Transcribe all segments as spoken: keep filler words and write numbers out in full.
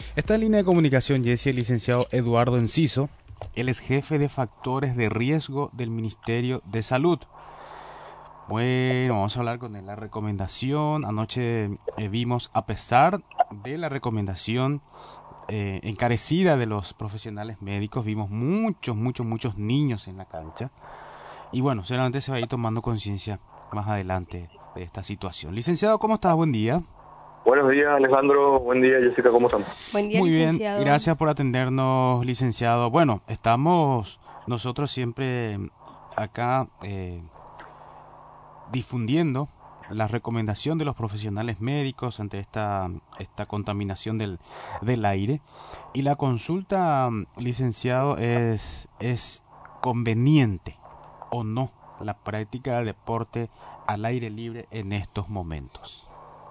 Está en línea de comunicación, Jessy, el licenciado Eduardo Enciso. Él es jefe de factores de riesgo del Ministerio de Salud. Bueno, vamos a hablar con él. La recomendación, anoche eh, vimos, a pesar de la recomendación eh, encarecida de los profesionales médicos, vimos muchos, muchos, muchos niños en la cancha. Y bueno, seguramente se va a ir tomando conciencia más adelante de esta situación. Licenciado, ¿cómo estás? Buen día. Buenos días, Alejandro. Buen día, Jessica. ¿Cómo están? Buen día, Muy bien, licenciado. gracias por atendernos, licenciado. Bueno, estamos nosotros siempre acá eh, difundiendo la recomendación de los profesionales médicos ante esta, esta contaminación del, del aire. Y la consulta, licenciado, es, es conveniente o no la práctica del deporte al aire libre en estos momentos.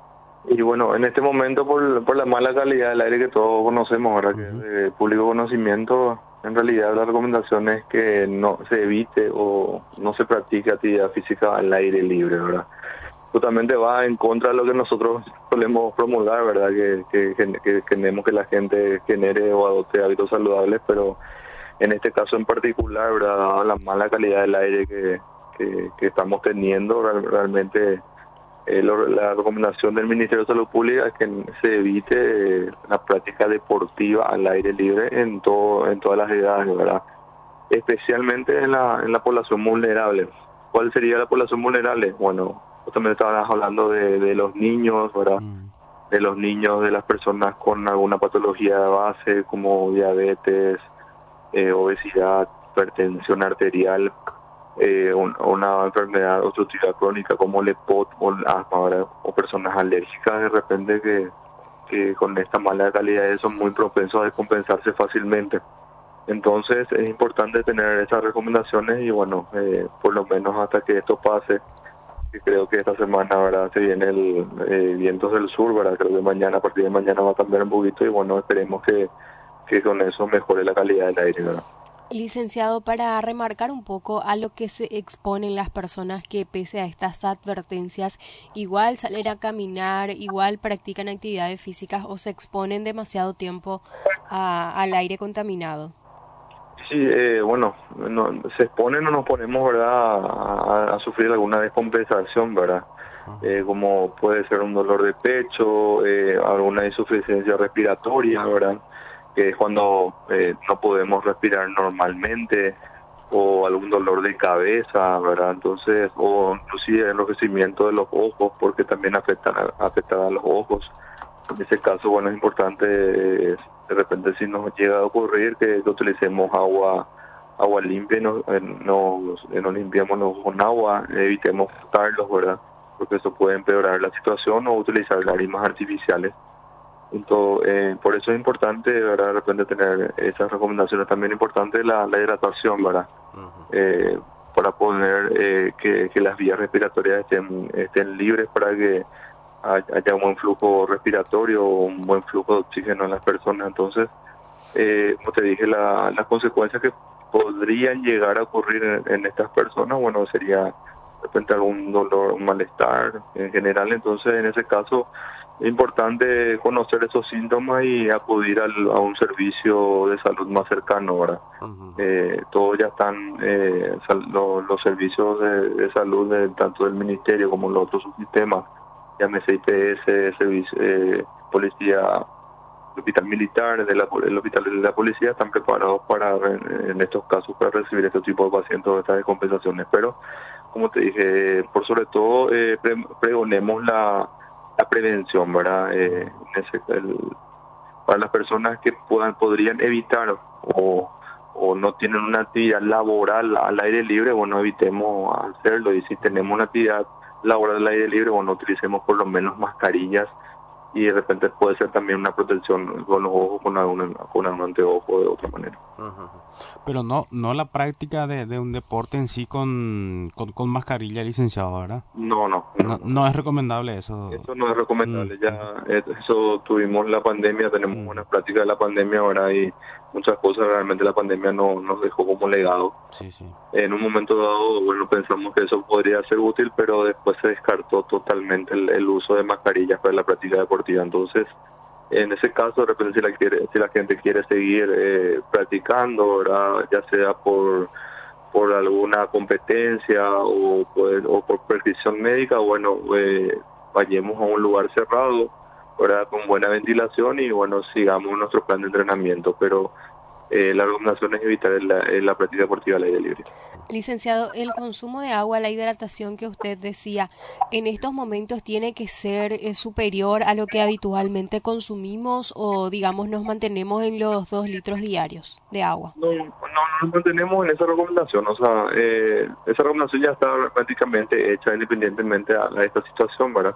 Y bueno, en este momento, por, por la mala calidad del aire que todos conocemos, ahora que Uh-huh. es de público conocimiento, en realidad la recomendación es que no se evite o no se practique actividad física al aire libre, ¿verdad? Justamente va en contra de lo que nosotros solemos promulgar, ¿verdad? Que, que, que, que queremos que la gente genere o adopte hábitos saludables, pero en este caso en particular, ¿verdad? Dada la mala calidad del aire que, que, que estamos teniendo, real, realmente... Eh, lo, la recomendación del Ministerio de Salud Pública es que se evite eh, la práctica deportiva al aire libre en todo en todas las edades, ¿verdad? Especialmente en la en la población vulnerable. ¿Cuál sería la población vulnerable? Bueno, justamente estabas hablando de, de los niños, ¿verdad? Mm. De los niños, de las personas con alguna patología de base como diabetes, eh, obesidad, hipertensión arterial, eh, un, una enfermedad obstructiva crónica como el EPOC o el asma, ¿verdad? O personas alérgicas de repente que, que con esta mala calidad son muy propensos a descompensarse fácilmente. Entonces es importante tener esas recomendaciones y bueno, eh, por lo menos hasta que esto pase, que creo que esta semana, ¿verdad? Se viene el eh, vientos del sur, ¿verdad? Creo que mañana, a partir de mañana va a cambiar un poquito y bueno, esperemos que, que con eso mejore la calidad del aire, ¿verdad? Licenciado, para remarcar un poco a lo que se exponen las personas que pese a estas advertencias igual salen a caminar, igual practican actividades físicas o se exponen demasiado tiempo a, al aire contaminado. Sí, eh, bueno, no, se exponen o nos ponemos, ¿verdad?, a, a sufrir alguna descompensación, ¿verdad? Eh, como puede ser un dolor de pecho, eh, alguna insuficiencia respiratoria, ¿verdad? Que es cuando eh, no podemos respirar normalmente, o algún dolor de cabeza, ¿verdad? Entonces, o inclusive enrojecimiento de los ojos, porque también afecta, afecta a los ojos. En ese caso, bueno, es importante, eh, de repente si nos llega a ocurrir que, que utilicemos agua agua limpia y nos, eh, nos, eh, nos limpiamos los ojos con agua, evitemos frotarlos, ¿verdad? Porque eso puede empeorar la situación, o utilizar lágrimas artificiales. Entonces, eh, por eso es importante, ¿verdad?, de repente tener esas recomendaciones. También importante la, la hidratación, ¿verdad? Uh-huh. eh, para poder eh, que, que las vías respiratorias estén, estén libres para que haya un buen flujo respiratorio, un buen flujo de oxígeno en las personas. Entonces, eh, como te dije, la, las consecuencias que podrían llegar a ocurrir en, en estas personas, bueno, sería de repente algún dolor, un malestar en general. Entonces, en ese caso, es importante conocer esos síntomas y acudir al, a un servicio de salud más cercano, ¿verdad? Uh-huh. Eh, todos ya están, eh, sal, lo, los servicios de, de salud, de, tanto del ministerio como los otros subsistemas, llámese I P S, servicio, eh, policía, el hospital militar, de la, el hospital de la policía, están preparados para, en estos casos, para recibir este tipo de pacientes o estas descompensaciones. Pero, como te dije, por sobre todo, eh, pre, pregonemos la, la prevención, ¿verdad? Eh, ese, el, para las personas que puedan podrían evitar o, o no tienen una actividad laboral al aire libre, bueno, evitemos hacerlo. Y si tenemos una actividad laboral al aire libre, bueno, utilicemos por lo menos mascarillas, y de repente puede ser también una protección con los ojos, con algún, con algún anteojo de otra manera. Uh-huh. Pero no no la práctica de, de un deporte en sí con, con, con mascarilla, licenciado, ¿verdad? No, no. No, no, no, no es recomendable eso. Eso no es recomendable. Mm. Ya eso tuvimos la pandemia, tenemos Mm. buenas prácticas de la pandemia ahora, y muchas cosas realmente la pandemia no, nos dejó como legado. Sí, sí. En un momento dado, bueno, pensamos que eso podría ser útil, pero después se descartó totalmente el, el uso de mascarillas para la práctica deportiva. Entonces, En ese caso, de repente, si la, quiere, si la gente quiere seguir eh, practicando, ¿verdad? Ya sea por por alguna competencia o, pues, o por prescripción médica, bueno, eh, vayamos a un lugar cerrado, ¿verdad? Con buena ventilación y, bueno, sigamos nuestro plan de entrenamiento, pero eh, la recomendación es evitar la, la práctica deportiva al aire libre. Licenciado, el consumo de agua, la hidratación que usted decía, en estos momentos tiene que ser eh, superior a lo que habitualmente consumimos o, digamos, nos mantenemos en los dos litros diarios de agua. No, no nos mantenemos en esa recomendación, o sea, eh, esa recomendación ya está prácticamente hecha independientemente a, a esta situación, ¿verdad?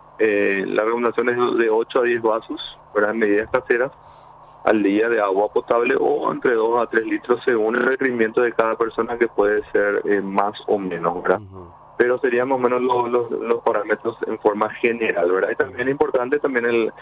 Eh, la recomendación es de ocho a diez vasos, ¿verdad? En medidas caseras al día de agua potable o entre dos a tres litros según el requerimiento de cada persona, que puede ser eh, más o menos, ¿verdad? Uh-huh. Pero serían más o menos los, los, los parámetros en forma general, ¿verdad? Y también es importante también el,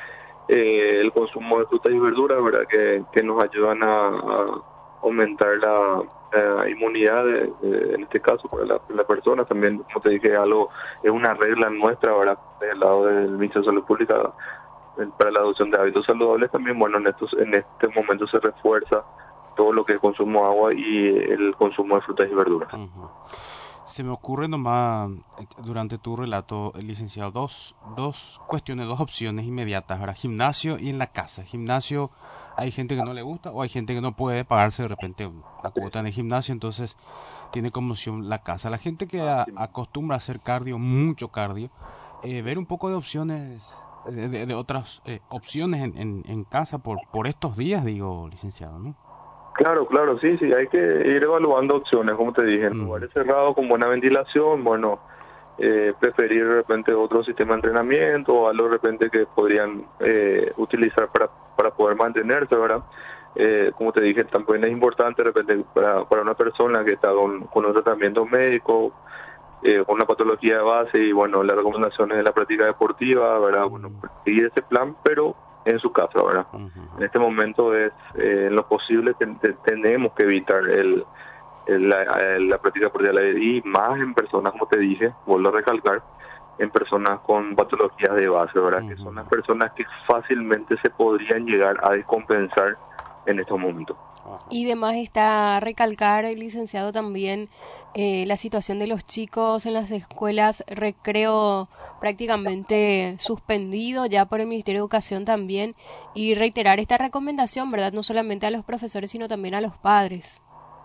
eh, el consumo de frutas y verduras, ¿verdad? Que, que nos ayudan a, a aumentar la, la inmunidad, de, de, en este caso, para la, la persona. También, como te dije, algo es una regla nuestra, ¿verdad? Del lado del Ministerio de Salud Pública, para la adopción de hábitos saludables. También, bueno, en estos en este momento se refuerza todo lo que es consumo de agua y el consumo de frutas y verduras. Uh-huh. Se me ocurre nomás, durante tu relato, licenciado, dos, dos cuestiones, dos opciones inmediatas, ¿verdad? Gimnasio y en la casa. Gimnasio, hay gente que no le gusta o hay gente que no puede pagarse de repente una cuota en el gimnasio, entonces tiene como opción la casa. La gente que a, acostumbra a hacer cardio, mucho cardio, eh, ver un poco de opciones... De, de, de otras eh, opciones en, en, en casa por por estos días, digo, licenciado, ¿no? Claro, claro, sí, sí, hay que ir evaluando opciones, como te dije, en mm. lugares cerrados con buena ventilación, bueno, eh, preferir de repente otro sistema de entrenamiento o algo de repente que podrían eh, utilizar para, para poder mantenerse, ¿verdad? Eh, como te dije, también es importante de repente para, para una persona que está con, con un tratamiento médico, Eh, con una patología de base y bueno, las recomendaciones de la práctica deportiva, ¿verdad? Uh-huh. Bueno, seguir ese plan, pero en su casa, ¿verdad? Uh-huh. En este momento es, eh, en lo posible, te, te, tenemos que evitar el, el, la, la práctica deportiva y más en personas, como te dije, vuelvo a recalcar, en personas con patologías de base, ¿verdad? Uh-huh. Que son las personas que fácilmente se podrían llegar a descompensar en estos momentos. Y demás está recalcar, el licenciado, también eh, la situación de los chicos en las escuelas, recreo prácticamente suspendido ya por el Ministerio de Educación también, y reiterar esta recomendación, ¿verdad? No solamente a los profesores, sino también a los padres.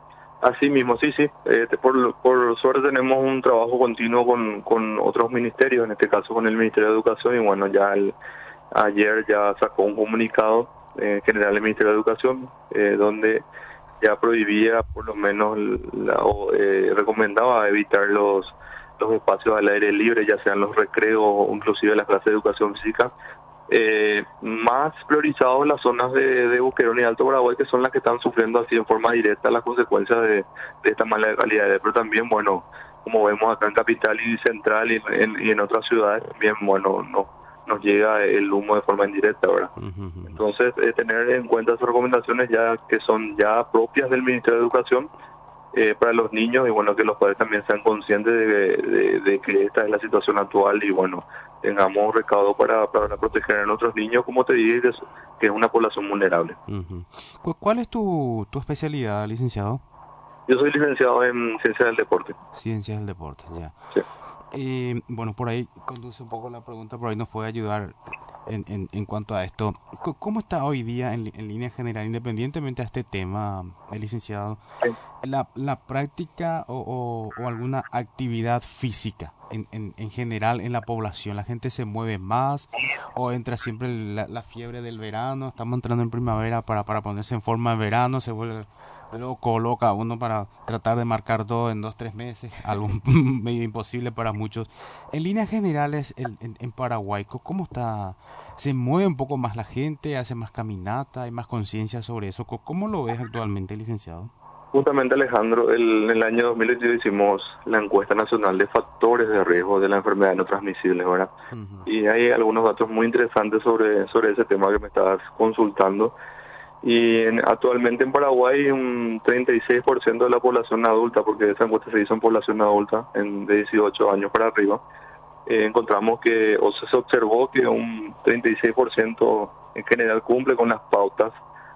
Así mismo, sí, sí. Eh, por, por suerte tenemos un trabajo continuo con, con otros ministerios, en este caso con el Ministerio de Educación, y bueno, ya el, ayer ya sacó un comunicado eh, general del Ministerio de Educación, eh, donde ya prohibía, por lo menos, la, o eh, recomendaba evitar los los espacios al aire libre, ya sean los recreos o inclusive las clases de educación física, eh, más priorizados las zonas de, de Boquerón y Alto Paraguay, que son las que están sufriendo así en forma directa las consecuencias de, de esta mala calidad de aire. Pero también, bueno, como vemos acá en Capital y Central y en, y en otras ciudades, también, bueno, no nos llega el humo de forma indirecta, ¿verdad? Uh-huh. Entonces, eh, tener en cuenta esas recomendaciones ya que son ya propias del Ministerio de Educación eh, para los niños, y bueno, que los padres también sean conscientes de, de, de que esta es la situación actual y bueno, tengamos recaudo para, para proteger a nuestros niños, como te dije, que es una población vulnerable. Uh-huh. ¿Cuál es tu, tu especialidad, licenciado? Yo soy licenciado en Ciencias del Deporte. Ciencias del Deporte, ya. Sí. Eh, bueno, por ahí conduce un poco la pregunta, por ahí nos puede ayudar en, en, en cuanto a esto. ¿Cómo está hoy día, en, en línea general, independientemente de este tema, el licenciado, sí. la, la práctica o, o, o alguna actividad física en, en, en general en la población? ¿La gente se mueve más o entra siempre la, la fiebre del verano? Estamos entrando en primavera para, para ponerse en forma en verano, se vuelve... Luego coloca uno para tratar de marcar todo en dos, tres meses, algo medio imposible para muchos. En líneas generales, en, en, en Paraguay, ¿cómo está? ¿Se mueve un poco más la gente? ¿Hace más caminata? ¿Hay más conciencia sobre eso? ¿Cómo lo ves actualmente, licenciado? Justamente, Alejandro, el, en el año dos mil veintidós hicimos la encuesta nacional de factores de riesgo de la enfermedad no transmisible, ¿verdad? Uh-huh. Y hay algunos datos muy interesantes sobre, sobre ese tema que me estabas consultando. Y en, actualmente en Paraguay un treinta y seis por ciento de la población adulta, porque esa encuesta se hizo en población adulta en de dieciocho años para arriba, eh, encontramos que, o se observó que un treinta y seis por ciento en general cumple con las pautas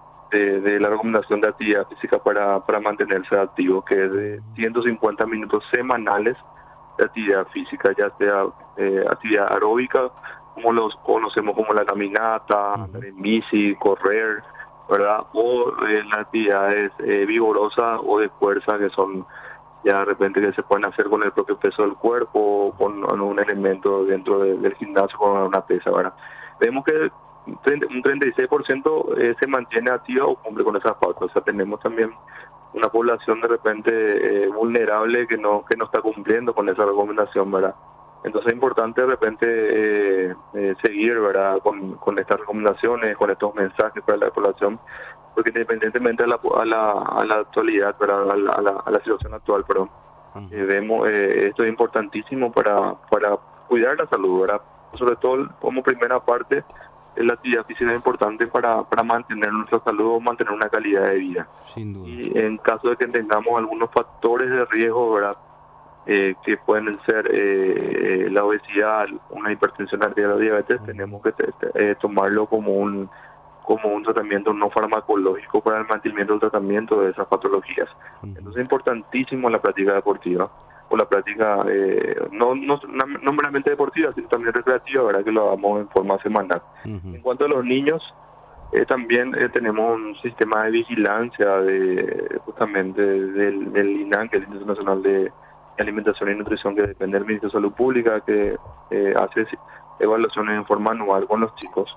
de, de la recomendación de actividad física para, para mantenerse activo, que es de ciento cincuenta minutos semanales de actividad física, ya sea eh, actividad aeróbica, como los conocemos como la caminata, andar en bici, correr, ¿verdad? O eh, las actividades eh, vigorosas o de fuerza, que son ya de repente que se pueden hacer con el propio peso del cuerpo o con, con un elemento dentro de, del gimnasio, con una pesa, ¿verdad? Vemos que un treinta y seis por ciento eh, se mantiene activa o cumple con esas pautas. O sea, tenemos también una población de repente eh, vulnerable que no que no está cumpliendo con esa recomendación, ¿verdad? Entonces es importante de repente eh, eh, seguir, ¿verdad?, con, con estas recomendaciones, con estos mensajes para la población, porque independientemente a la, a la, a la actualidad, ¿verdad?, a la, a la, a la situación actual, perdón, eh, vemos eh, esto es importantísimo para, para cuidar la salud, ¿verdad? Sobre todo como primera parte, la actividad física es importante para, para mantener nuestra salud o mantener una calidad de vida. Sin duda. Y en caso de que tengamos algunos factores de riesgo, ¿verdad?, eh, que pueden ser eh, la obesidad, una hipertensión arterial, diabetes, tenemos que te, te, eh, tomarlo como un como un tratamiento no farmacológico para el mantenimiento del tratamiento de esas patologías. Entonces es importantísimo la práctica deportiva, o la práctica eh, no, no, no meramente deportiva, sino también recreativa, ¿verdad?, que lo hagamos en forma semanal. Uh-huh. En cuanto a los niños, eh, también eh, tenemos un sistema de vigilancia de justamente del, del INAN, que es el Instituto Nacional de Alimentación y Nutrición, que depende del Ministerio de Salud Pública, que eh, hace evaluaciones en forma anual con los chicos.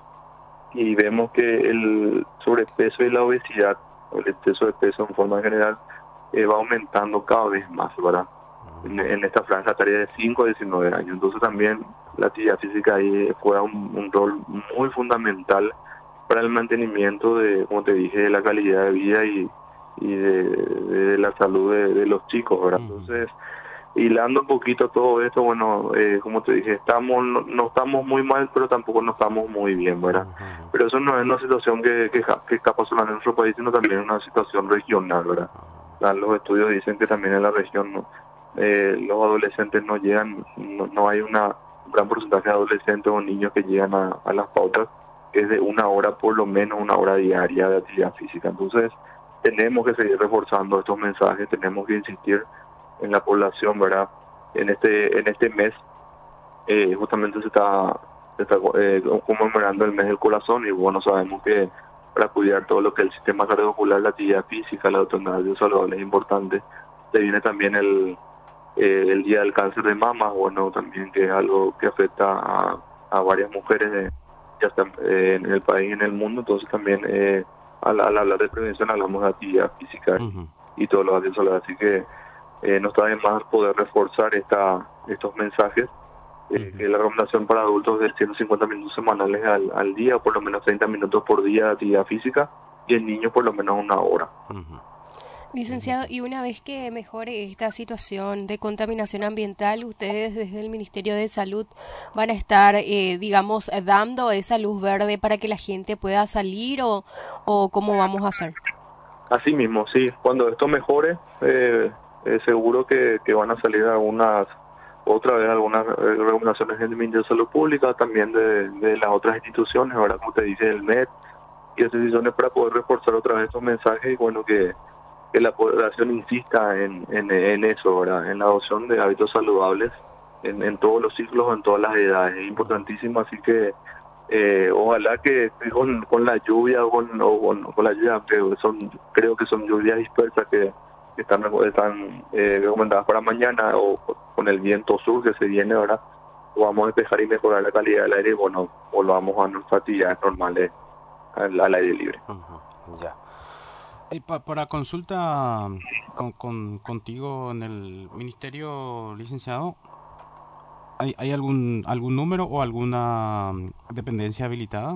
Y vemos que el sobrepeso y la obesidad, o el exceso de peso en forma general, eh, va aumentando cada vez más, ¿verdad?, en, en esta franja etaria de cinco a diecinueve años. Entonces también la actividad física ahí juega un, un rol muy fundamental para el mantenimiento de, como te dije, de la calidad de vida y, y de, de la salud de, de los chicos, ¿verdad? Entonces, hilando un poquito todo esto, bueno, eh, como te dije, estamos no, no estamos muy mal, pero tampoco no estamos muy bien, ¿verdad? Uh-huh. Pero eso no es una situación que, que, que escapa solo en nuestro país, sino también es una situación regional, ¿verdad? Uh-huh. Los estudios dicen que también en la región no, eh, los adolescentes no llegan, no, no hay una, un gran porcentaje de adolescentes o niños que llegan a, a las pautas, que es de una hora, por lo menos una hora diaria de actividad física. Entonces, tenemos que seguir reforzando estos mensajes, tenemos que insistir en la población, ¿verdad? En este en este mes eh, justamente se está, se está eh, conmemorando el mes del corazón, y bueno, sabemos que para cuidar todo lo que es el sistema cardiovascular, la actividad física, la autonomía saludable es importante. Se viene también el eh, el día del cáncer de mama, bueno, también, que es algo que afecta a, a varias mujeres de, ya está, eh, en el país y en el mundo. Entonces también eh, al, al hablar de prevención hablamos de actividad física uh-huh. y todo lo que salud, así que Eh, no está de más poder reforzar esta, estos mensajes, eh, uh-huh. que la recomendación para adultos es de ciento cincuenta minutos semanales al, al día, por lo menos treinta minutos por día de actividad física, y en niños por lo menos una hora. Uh-huh. Licenciado, y una vez que mejore esta situación de contaminación ambiental, ustedes desde el Ministerio de Salud van a estar, eh, digamos, dando esa luz verde para que la gente pueda salir, o, o ¿cómo vamos a hacer? Así mismo, sí. Cuando esto mejore, eh, Eh, seguro que, que van a salir algunas, otra vez algunas eh, recomendaciones del Ministerio de Salud Pública, también de, de las otras instituciones, ahora como te dije, el M E D, y esas instituciones, para poder reforzar otra vez estos mensajes, y bueno, que, que la población insista en, en, en eso, ¿verdad?, en la adopción de hábitos saludables en, en todos los ciclos, en todas las edades. Es importantísimo, así que eh, ojalá que con, con la lluvia, o con, o con, con la lluvia, que son, creo que son lluvias dispersas que que están, están eh, recomendadas para mañana, o con el viento sur que se viene ahora, vamos a despejar y mejorar la calidad del aire, y bueno, volvamos a nuestras actividades normales al, al aire libre. Uh-huh. Ya. Y pa, para consulta con, con, contigo en el ministerio, licenciado, ¿hay, hay algún algún número o alguna dependencia habilitada?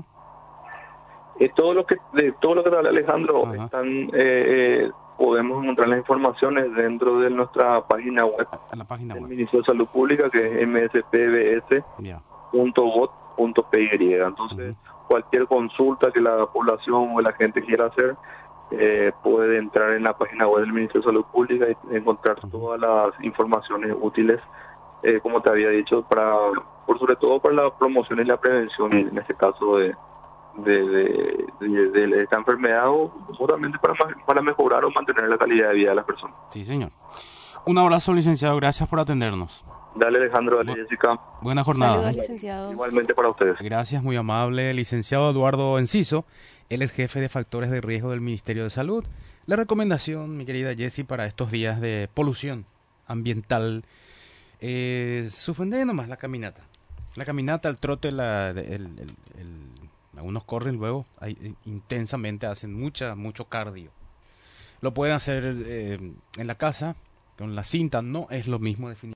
Eh, todo lo que de todo lo que te habla Alejandro, uh-huh. están eh, eh, podemos encontrar las informaciones dentro de nuestra página web, la página del web. Ministerio de Salud Pública, que es m s p b s punto gov punto p y. Entonces, uh-huh. cualquier consulta que la población o la gente quiera hacer, eh, puede entrar en la página web del Ministerio de Salud Pública y encontrar uh-huh. todas las informaciones útiles, eh, como te había dicho, para por sobre todo para la promoción y la prevención, en este caso de de, de, de- de esta enfermedad o justamente para, ma- para mejorar o mantener la calidad de vida de las personas. Sí, señor. Un abrazo, licenciado. Gracias por atendernos. Dale, Alejandro, dale, Bu- Jessica. buena jornada. Saludos, ¿eh? licenciado. Igualmente para ustedes. Gracias, muy amable. Licenciado Eduardo Enciso, él es jefe de factores de riesgo del Ministerio de Salud. La recomendación, mi querida Jessie, para estos días de polución ambiental, eh, suspender nomás la caminata. La caminata, el trote, la, el, el- el- algunos corren luego ahí, intensamente, hacen mucha, mucho cardio. Lo pueden hacer eh, en la casa, con la cinta, no es lo mismo definitivamente.